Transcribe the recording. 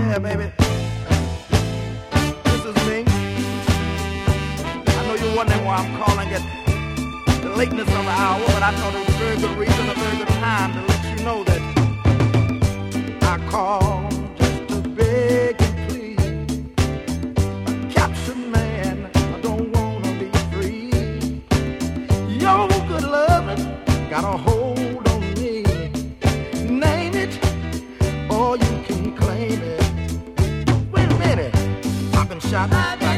Yeah, baby. This is me. I know you're wondering why I'm calling at the lateness of the hour, but I thought it was a very good reason, a very good time to let you know that I called just to beg and plead. A captured man, I don't wanna be free. Your good loving got a hold on me. Name it, or you can claim it. Wait a minute, I've been shot.